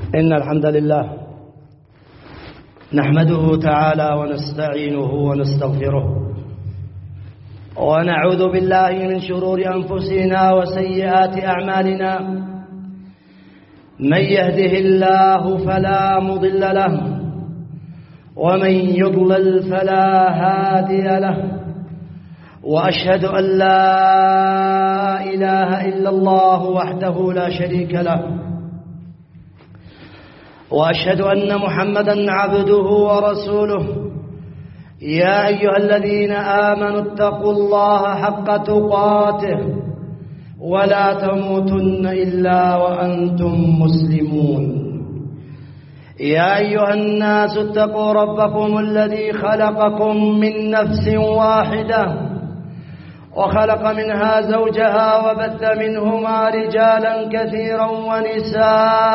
إن الحمد لله نحمده تعالى ونستعينه ونستغفره ونعوذ بالله من شرور أنفسنا وسيئات أعمالنا. من يهده الله فلا مضل له ومن يضلل فلا هادي له، وأشهد أن لا إله إلا الله وحده لا شريك له، وأشهد أن محمدًا عبده ورسوله. يا أيها الذين آمنوا اتقوا الله حق تقاته ولا تموتن إلا وأنتم مسلمون. يا أيها الناس اتقوا ربكم الذي خلقكم من نفس واحدة وخلق منها زوجها وبث منهما رجالا كثيرا ونساء،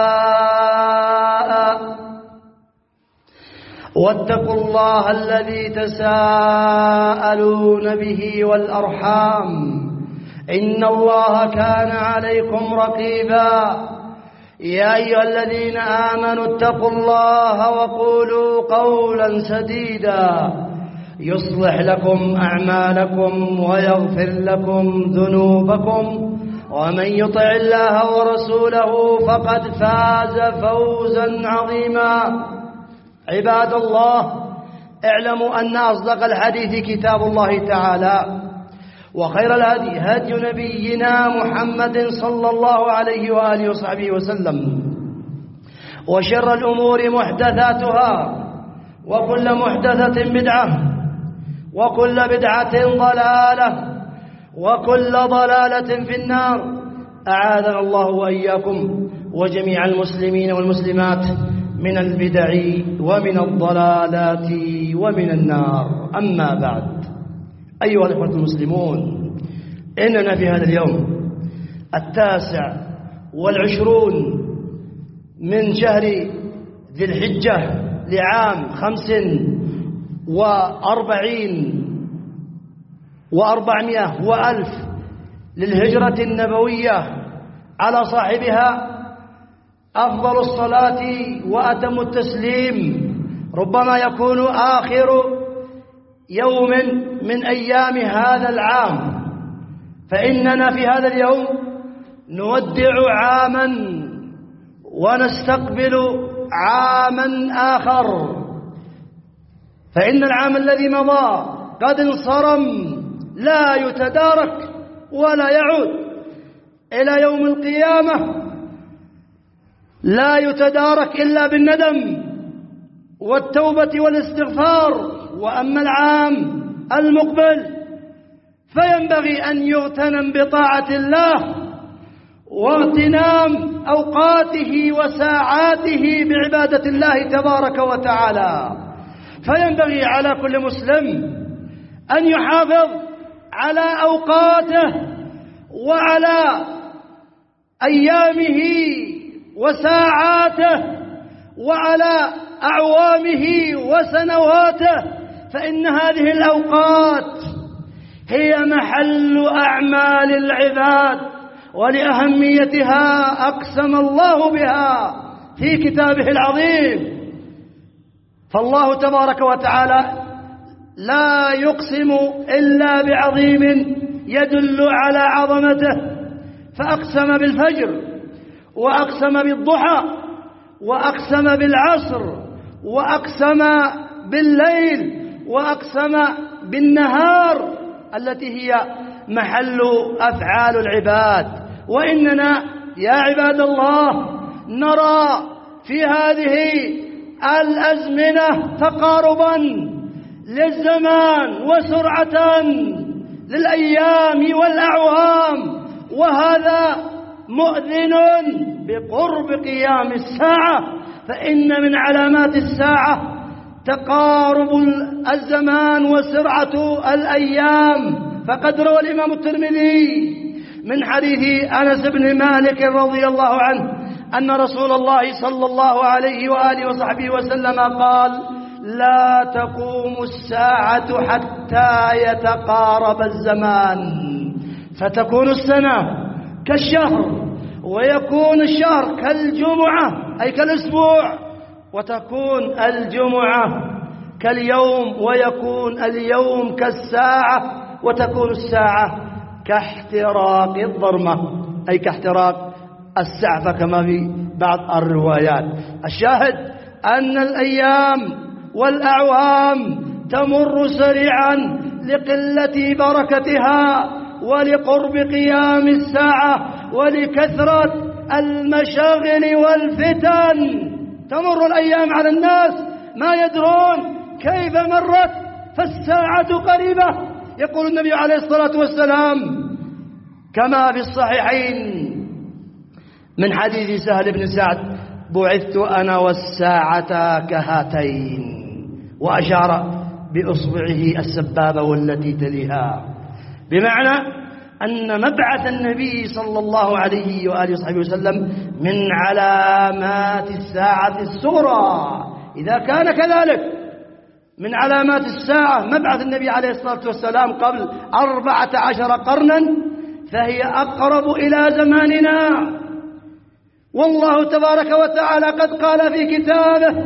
واتقوا الله الذي تساءلون به والأرحام إن الله كان عليكم رقيبا. يا أيها الذين آمنوا اتقوا الله وقولوا قولا سديدا يصلح لكم أعمالكم ويغفر لكم ذنوبكم، ومن يطع الله ورسوله فقد فاز فوزا عظيما. عباد الله، اعلموا أن أصدق الحديث كتاب الله تعالى، وخير الهدي هدي نبينا محمد صلى الله عليه وآله وصحبه وسلم، وشر الأمور محدثاتها، وكل محدثة بدعة، وكل بدعة ضلالة، وكل ضلالة في النار. أعاذنا الله وإياكم وجميع المسلمين والمسلمات من البدع ومن الضلالات ومن النار. أما بعد، أيها الإخوة المسلمون، إننا في هذا اليوم 29 من شهر ذي الحجة لعام 45 و400 وألف للهجرة النبوية، على صاحبها أفضل الصلاة وأتم التسليم. ربما يكون آخر يوم من أيام هذا العام، فإننا في هذا اليوم نودع عاما ونستقبل عاما آخر. فإن العام الذي مضى قد انصرم، لا يتدارك ولا يعود إلى يوم القيامة، لا يتدارك إلا بالندم والتوبة والاستغفار. وأما العام المقبل فينبغي أن يغتنم بطاعة الله واغتنام أوقاته وساعاته بعبادة الله تبارك وتعالى. فينبغي على كل مسلم أن يحافظ على أوقاته وعلى أيامه وساعاته وعلى أعوامه وسنواته، فإن هذه الأوقات هي محل أعمال العباد، ولأهميتها أقسم الله بها في كتابه العظيم. فالله تبارك وتعالى لا يقسم إلا بعظيم يدل على عظمته، فأقسم بالفجر، وأقسم بالضحى، وأقسم بالعصر، وأقسم بالليل، وأقسم بالنهار التي هي محل أفعال العباد. وإننا يا عباد الله نرى في هذه الأزمنة تقاربا للزمان وسرعة للأيام والأعوام، وهذا مؤذن بقرب قيام الساعة. فإن من علامات الساعة تقارب الزمان وسرعة الأيام. فقد روى الإمام الترمذي من حديث أنس بن مالك رضي الله عنه أن رسول الله صلى الله عليه وآله وصحبه وسلم قال: لا تقوم الساعة حتى يتقارب الزمان، فتكون السنة كالشهر، ويكون الشهر كالجمعة أي كالأسبوع، وتكون الجمعة كاليوم، ويكون اليوم كالساعة، وتكون الساعة كاحتراق الضرمة أي كاحتراق السعفة كما في بعض الروايات. الشاهد أن الأيام والأعوام تمر سريعا لقلة بركتها ولقرب قيام الساعة ولكثرة المشاغل والفتن. تمر الأيام على الناس ما يدرون كيف مرت، فالساعة قريبة. يقول النبي عليه الصلاة والسلام كما في الصحيحين من حديث سهل بن سعد: بعثت أنا والساعة كهاتين، وأشار بإصبعه السبابة والتي تليها، بمعنى أن مبعث النبي صلى الله عليه وآله وصحبه وسلم من علامات الساعة الصغرى. إذا كان كذلك من علامات الساعة مبعث النبي عليه الصلاة والسلام قبل 14 قرنا، فهي أقرب إلى زماننا. والله تبارك وتعالى قد قال في كتابه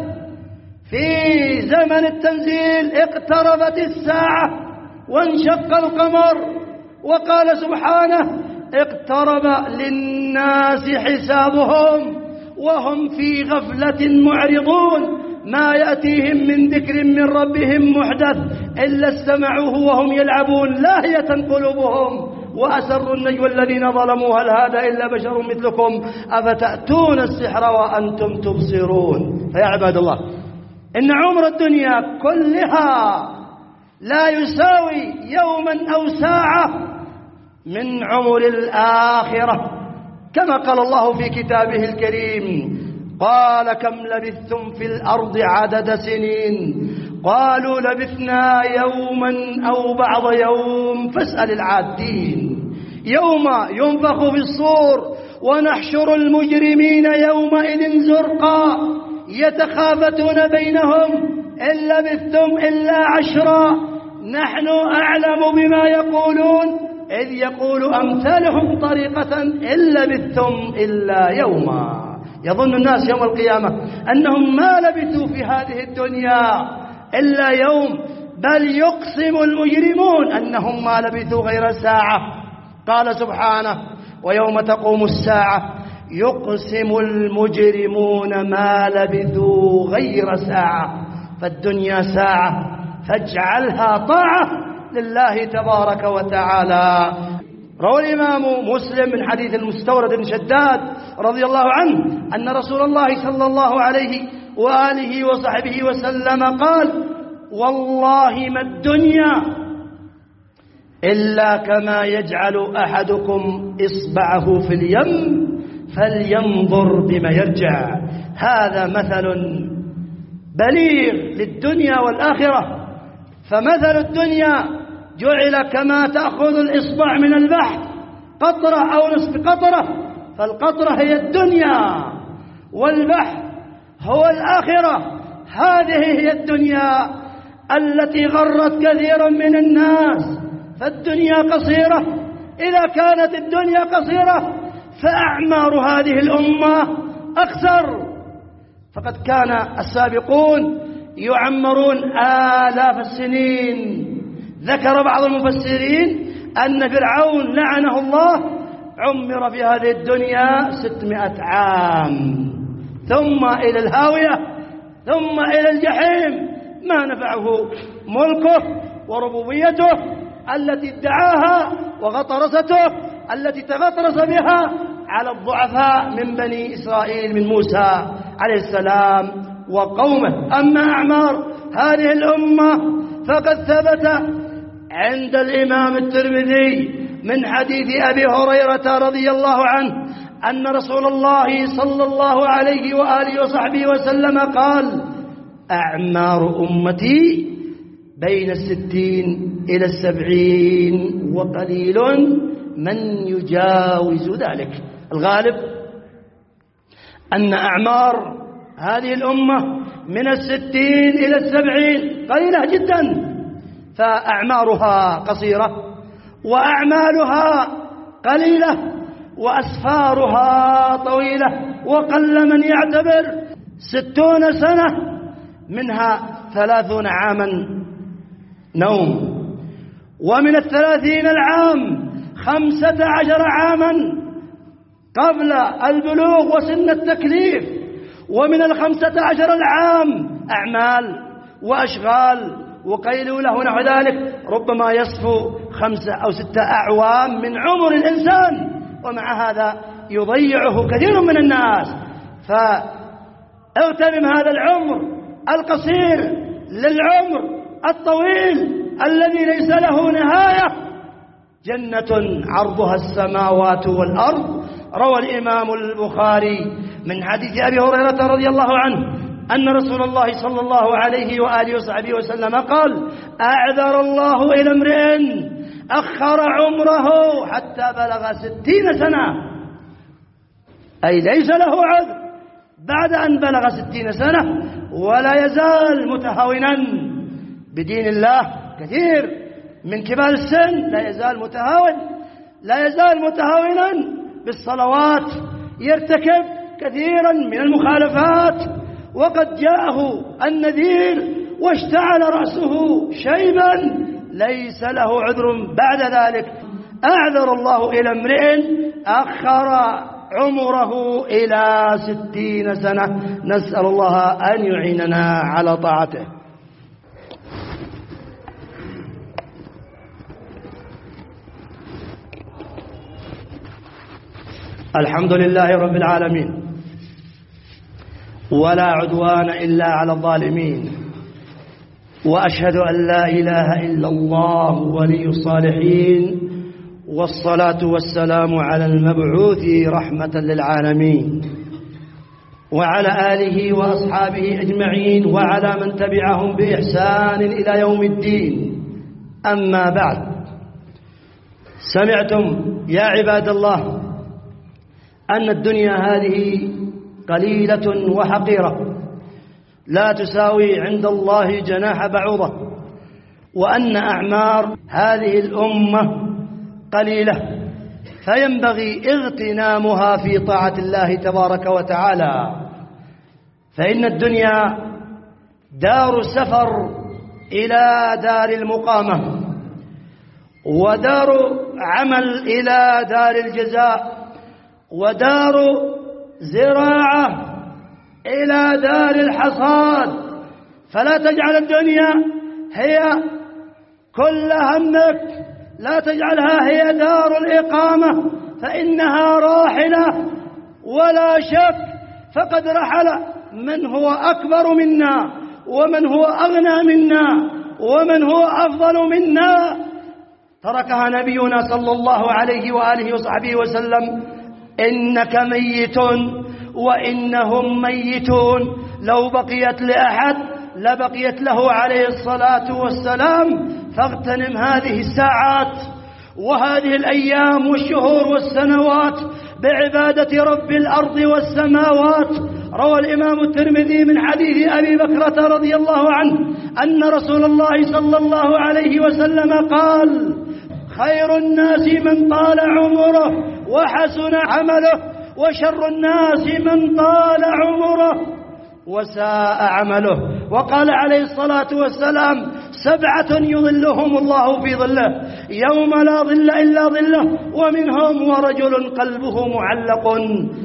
في زمن التنزيل: اقتربت الساعة وانشق القمر. وقال سبحانه: اقترب للناس حسابهم وهم في غفلة معرضون، ما يأتيهم من ذكر من ربهم محدث إلا استمعوه وهم يلعبون لاهية قلوبهم وأسروا النجوى الذين ظلموا هل هذا إلا بشر مثلكم أفتأتون السحر وأنتم تبصرون. فيا عباد الله، إن عمر الدنيا كلها لا يساوي يوما أو ساعة من عمر الآخرة، كما قال الله في كتابه الكريم: قال كم لبثتم في الأرض عدد سنين قالوا لبثنا يوما أو بعض يوم فاسأل العادين. يوم ينفخ في الصور ونحشر المجرمين يومئذ زرقا يتخافتون بينهم إن لبثتم إلا 10 نحن أعلم بما يقولون إذ يقول أمثالهم طريقة إن لبثتم إلا يوما. يظن الناس يوم القيامة أنهم ما لبثوا في هذه الدنيا إلا يوم، بل يقسم المجرمون أنهم ما لبثوا غير ساعة. قال سبحانه: ويوم تقوم الساعة يقسم المجرمون ما لبثوا غير ساعة. فالدنيا ساعة فاجعلها طاعة لله تبارك وتعالى. روى الإمام مسلم من حديث المستورد بن شداد رضي الله عنه أن رسول الله صلى الله عليه وآله وصحبه وسلم قال: والله ما الدنيا إلا كما يجعل أحدكم إصبعه في اليم فلينظر بما يرجع. هذا مثل بليغ للدنيا والآخرة. فمثل الدنيا جعل كما تأخذ الإصبع من البحر قطرة أو نصف قطرة، فالقطرة هي الدنيا والبحر هو الآخرة. هذه هي الدنيا التي غرت كثيرا من الناس. فالدنيا قصيرة. إذا كانت الدنيا قصيرة فأعمار هذه الأمة أقصر. فقد كان السابقون يعمرون آلاف السنين. ذكر بعض المفسرين أن فرعون لعنه الله عمر في هذه الدنيا 600 عام، ثم إلى الهاوية، ثم إلى الجحيم. ما نفعه ملكه وربوبيته التي ادعاها وغطرسته التي تغطرس بها على الضعفاء من بني إسرائيل من موسى عليه السلام وقومه. أما أعمار هذه الأمة فقد ثبت عند الإمام الترمذي من حديث أبي هريرة رضي الله عنه أن رسول الله صلى الله عليه وآله وصحبه وسلم قال: أعمار أمتي بين 60 إلى 70 وقليل من يجاوز ذلك. الغالب أن أعمار هذه الأمة من 60 إلى 70 قليلة جدا، فأعمارها قصيرة وأعمالها قليلة. وأسفارها طويلة وقل من يعتبر 60 سنة، منها 30 عاما نوم، ومن 30 العام 15 عاما قبل البلوغ وسن التكليف، ومن 15 العام أعمال وأشغال وقيلولة ونحو ذلك، ربما يصفو 5 أو 6 أعوام من عمر الإنسان، ومع هذا يضيعه كثير من الناس. فاغتنم هذا العمر القصير للعمر الطويل الذي ليس له نهاية. جنة عرضها السماوات والأرض. روى الإمام البخاري من حديث أبي هريرة رضي الله عنه أن رسول الله صلى الله عليه وآله وصحبه وسلم قال: أعذر الله إلى امرئ أخر عمره حتى بلغ 60 سنة، أي ليس له عذر بعد أن بلغ 60 سنة ولا يزال متهاونا بدين الله. كثير من كبار السن لا يزال متهاونا بالصلوات، يرتكب كثيرا من المخالفات، وقد جاءه النذير واشتعل رأسه شيبا ليس له عذر بعد ذلك. أعذر الله إلى امرئ أخر عمره إلى 60 سنة. نسأل الله أن يعيننا على طاعته. الحمد لله رب العالمين، ولا عدوان إلا على الظالمين، وأشهد أن لا إله إلا الله ولي الصالحين، والصلاة والسلام على المبعوث رحمة للعالمين، وعلى آله وأصحابه أجمعين، وعلى من تبعهم بإحسان إلى يوم الدين. أما بعد، سمعتم يا عباد الله أن الدنيا هذه قليلة وحقيرة لا تساوي عند الله جناح بعوضة، وأن أعمار هذه الأمة قليلة، فينبغي اغتنامها في طاعة الله تبارك وتعالى، فإن الدنيا دار سفر إلى دار المقامة، ودار عمل إلى دار الجزاء، ودار زراعة إلى دار الحصاد. فلا تجعل الدنيا هي كل همك، لا تجعلها هي دار الإقامة، فإنها راحلة ولا شك. فقد رحل من هو أكبر منا، ومن هو أغنى منا، ومن هو أفضل منا. تركها نبينا صلى الله عليه وآله وصحبه وسلم: إنك ميت وإنهم ميتون. لو بقيت لأحد لبقيت له عليه الصلاة والسلام. فاغتنم هذه الساعات وهذه الأيام والشهور والسنوات بعبادة رب الأرض والسماوات. روى الإمام الترمذي من حديث أبي بكرة رضي الله عنه أن رسول الله صلى الله عليه وسلم قال: خير الناس من طال عمره وحسن عمله، وشر الناس من طال عمره وساء عمله. وقال عليه الصلاة والسلام: 7 يظلهم الله في ظله يوم لا ظل إلا ظله، ومنهم ورجل قلبه معلق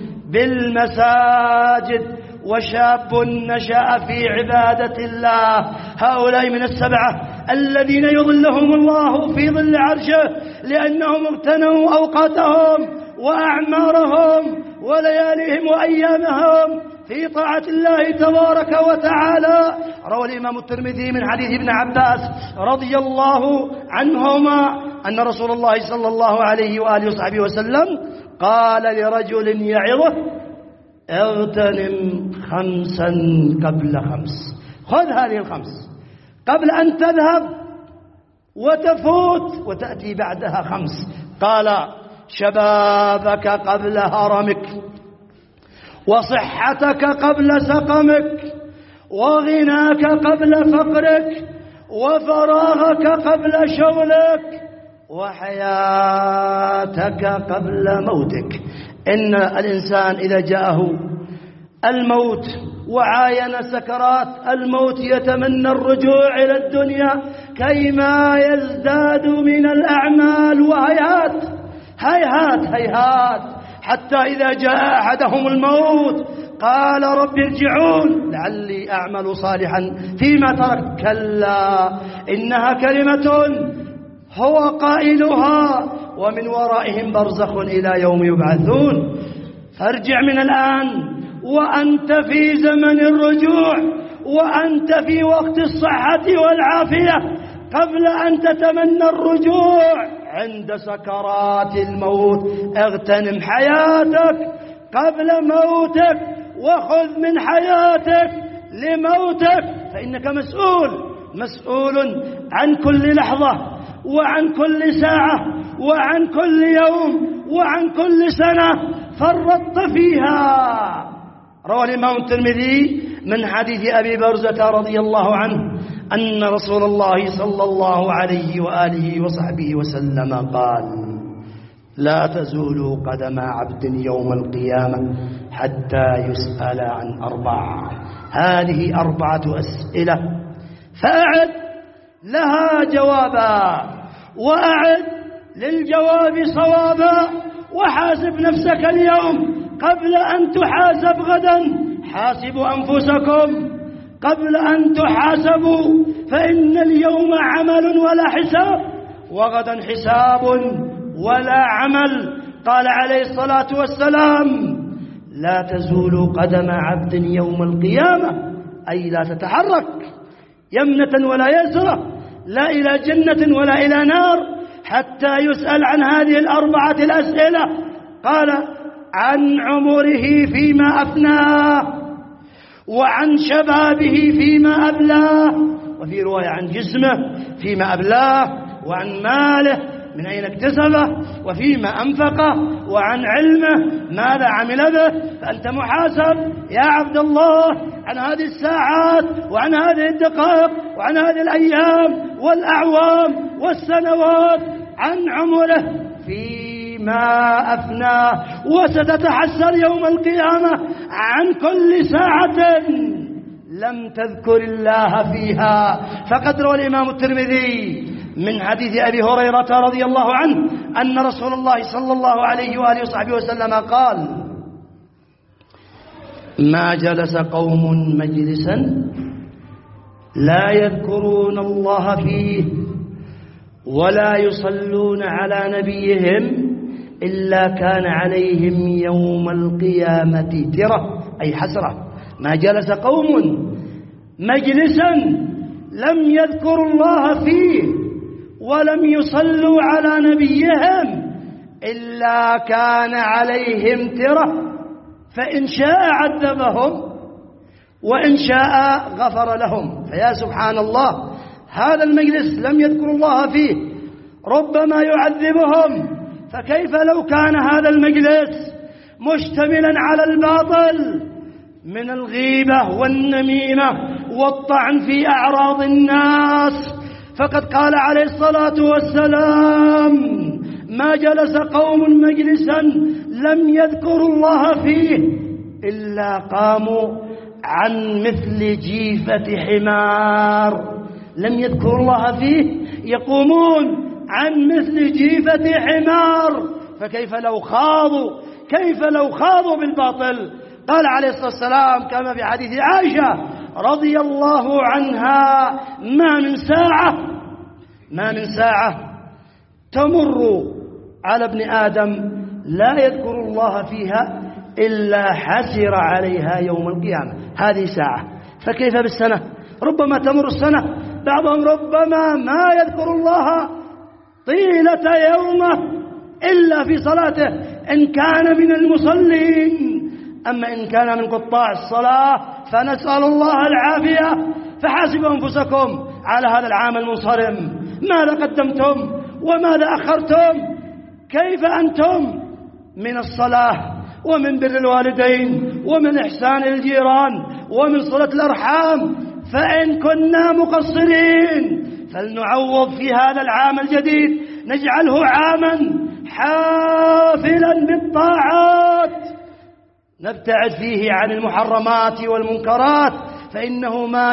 بالمساجد، وشاب نشأ في عبادة الله. هؤلاء من 7 الذين يظلهم الله في ظل عرشه، لأنهم اغتنموا أوقاتهم وأعمارهم ولياليهم وأيامهم في طاعة الله تبارك وتعالى. روى الإمام الترمذي من حديث ابن عباس رضي الله عنهما أن رسول الله صلى الله عليه وآله وصحبه وسلم قال لرجل يعظه: اغتنم 5 قبل 5. خذ هذه 5 قبل أن تذهب وتفوت وتأتي بعدها 5. قال: شبابك قبل هرمك، وصحتك قبل سقمك، وغناك قبل فقرك، وفراغك قبل شغلك، وحياتك قبل موتك. إن الإنسان إذا جاءه الموت وعاين سكرات الموت يتمنى الرجوع إلى الدنيا كيما يزداد من الأعمال، وهيهات هيهات هيهات حتى إذا جاء أحدهم الموت قال رب ارجعون لعلي أعمل صالحا فيما تركت. كلا إنها كلمة هو قائلها ومن ورائهم برزخ إلى يوم يبعثون. فارجع من الآن وأنت في زمن الرجوع، وأنت في وقت الصحة والعافية، قبل أن تتمنى الرجوع عند سكرات الموت. اغتنم حياتك قبل موتك، وخذ من حياتك لموتك، فإنك مسؤول عن كل لحظة وعن كل ساعة وعن كل يوم وعن كل سنة فرطت فيها. روى الإمام الترمذي من حديث أبي برزة رضي الله عنه أن رسول الله صلى الله عليه وآله وصحبه وسلم قال: لا تزول قدم عبد يوم القيامة حتى يسأل عن 4. هذه 4 أسئلة، فأعد لها جوابا، وأعد للجواب صوابا، وحاسب نفسك اليوم قبل أن تحاسب غدا. حاسبوا أنفسكم قبل أن تحاسبوا، فإن اليوم عمل ولا حساب، وغدا حساب ولا عمل. قال عليه الصلاة والسلام: لا تزول قدم عبد يوم القيامة، أي لا تتحرك يمنة ولا يسرة، لا إلى جنة ولا إلى نار، حتى يسأل عن هذه 4 الأسئلة. قال: عن عمره فيما أفناه، وعن شبابه فيما أبلاه، وفي رواية عن جسمه فيما أبلاه، وعن ماله من أين اكتسبه، وفيما أنفقه، وعن علمه ماذا عمل به. فأنت محاسب يا عبد الله عن هذه الساعات وعن هذه الدقائق وعن هذه الأيام والأعوام والسنوات، عن عمره فيما أفناه. وستتحسر يوم القيامة عن كل ساعة لم تذكر الله فيها. فقد روى الإمام الترمذي من حديث أبي هريرة رضي الله عنه أن رسول الله صلى الله عليه وآله وصحبه وسلم قال: ما جلس قوم مجلسا لا يذكرون الله فيه ولا يصلون على نبيهم إلا كان عليهم يوم القيامة ترة، أي حسرة. ما جلس قوم مجلسا لم يذكروا الله فيه ولم يصلوا على نبيهم إلا كان عليهم ترة، فإن شاء عذبهم وإن شاء غفر لهم. فيا سبحان الله، هذا المجلس لم يذكروا الله فيه ربما يعذبهم، فكيف لو كان هذا المجلس مشتملا على الباطل من الغيبة والنميمة والطعن في أعراض الناس. فقد قال عليه الصلاة والسلام: ما جلس قوم مجلسا لم يذكروا الله فيه إلا قاموا عن مثل جيفة حمار. لم يذكروا الله فيه يقومون عن مثل جيفة حمار، فكيف لو خاضوا بالباطل. قال عليه الصلاة والسلام كما في حديث عائشة رضي الله عنها: ما من ساعة تمر على ابن آدم لا يذكر الله فيها إلا حسر عليها يوم القيامة. هذه ساعة، فكيف بالسنة؟ ربما تمر السنة، بعضهم ربما ما يذكر الله طيلة يومه إلا في صلاته إن كان من المصلين. أما إن كان من قطاع الصلاة فنسأل الله العافية. فحاسبوا أنفسكم على هذا العام المنصرم، ماذا قدمتم وماذا أخرتم؟ كيف أنتم من الصلاة ومن بر الوالدين ومن إحسان الجيران ومن صلة الأرحام؟ فإن كنا مقصرين فلنعوض في هذا العام الجديد، نجعله عاما حافلا بالطاعات نبتعد فيه عن المحرمات والمنكرات، فإنه ما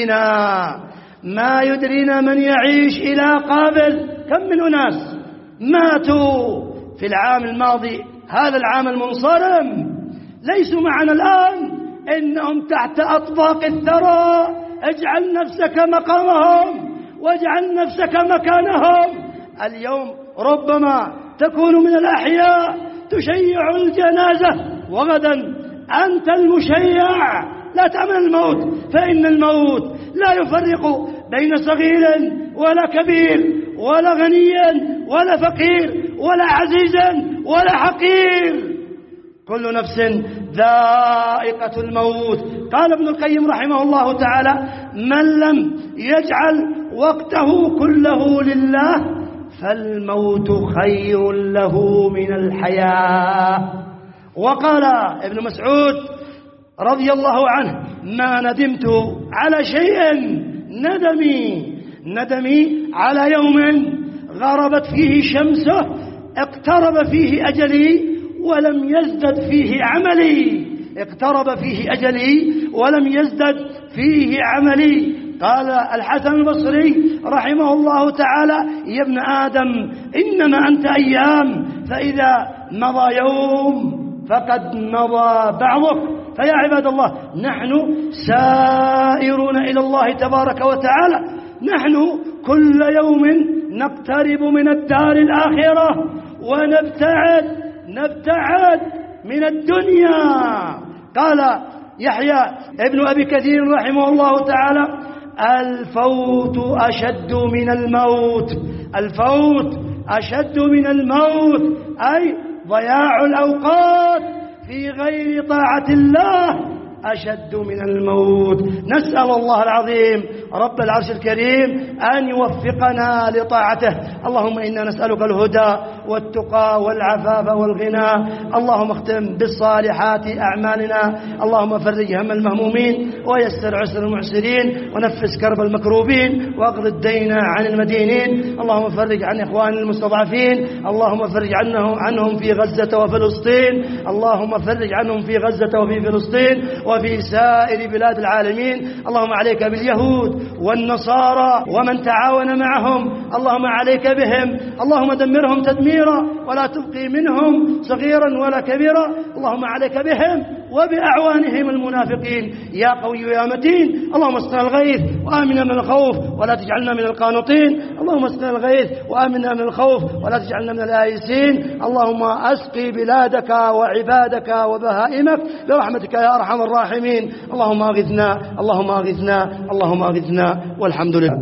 يدرينا من يعيش إلى قابل. كم من أناس ماتوا في العام الماضي، هذا العام المنصرم، ليسوا معنا الآن، إنهم تحت أطباق الثرى. اجعل نفسك مقامهم واجعل نفسك مكانهم. اليوم ربما تكون من الأحياء تشيع الجنازة، وغدا أنت المشيع. لا تأمن الموت، فإن الموت لا يفرق بين صغير ولا كبير ولا غني ولا فقير ولا عزيز ولا حقير. كل نفس ذائقة الموت. قال ابن القيم رحمه الله تعالى: من لم يجعل وقته كله لله فالموت خير له من الحياة. وقال ابن مسعود رضي الله عنه: ما ندمت على شيء ندمي على يوم غربت فيه شمسه اقترب فيه أجلي ولم يزدد فيه عملي. اقترب فيه أجلي ولم يزدد فيه عملي. قال الحسن البصري رحمه الله تعالى: يا ابن آدم إنما أنت أيام، فإذا مضى يوم فقد مضى بعضك. فيا عباد الله، نحن سائرون إلى الله تبارك وتعالى، نحن كل يوم نقترب من الدار الآخرة ونبتعد من الدنيا. قال يحيى ابن أبي كثير رحمه الله تعالى: الفوت أشد من الموت. الفوت أشد من الموت، أي ضياع الأوقات في غير طاعة الله أشد من الموت. نسأل الله العظيم رب العرش الكريم أن يوفقنا لطاعته. اللهم إنا نسألك الهدى والتقى والعفاف والغنى. اللهم اختم بالصالحات أعمالنا. اللهم فرج هم المهمومين ويسر عسر المعسرين ونفس كرب المكروبين واقض الدين عن المدينين. اللهم فرج عن إخوان المستضعفين. اللهم فرج عنهم في غزة وفلسطين. اللهم فرج عنهم في غزة وفي فلسطين وفي سائر بلاد العالمين. اللهم عليك باليهود والنصارى ومن تعاون معهم، اللهم عليك بهم، اللهم دمرهم تدميرا ولا تبقي منهم صغيرا ولا كبيرا. اللهم عليك بهم وبأعوانهم المنافقين يا قوي يا متين. اللهم اسقنا الغيث وآمنا من الخوف ولا تجعلنا من القانطين. اللهم اسقنا الغيث وآمنا من الخوف ولا تجعلنا من الآيسين. اللهم أسقي بلادك وعبادك وبهائمك برحمتك يا أرحم الراحمين. اللهم أغثنا اللهم أغثنا اللهم أغثنا والحمد لله.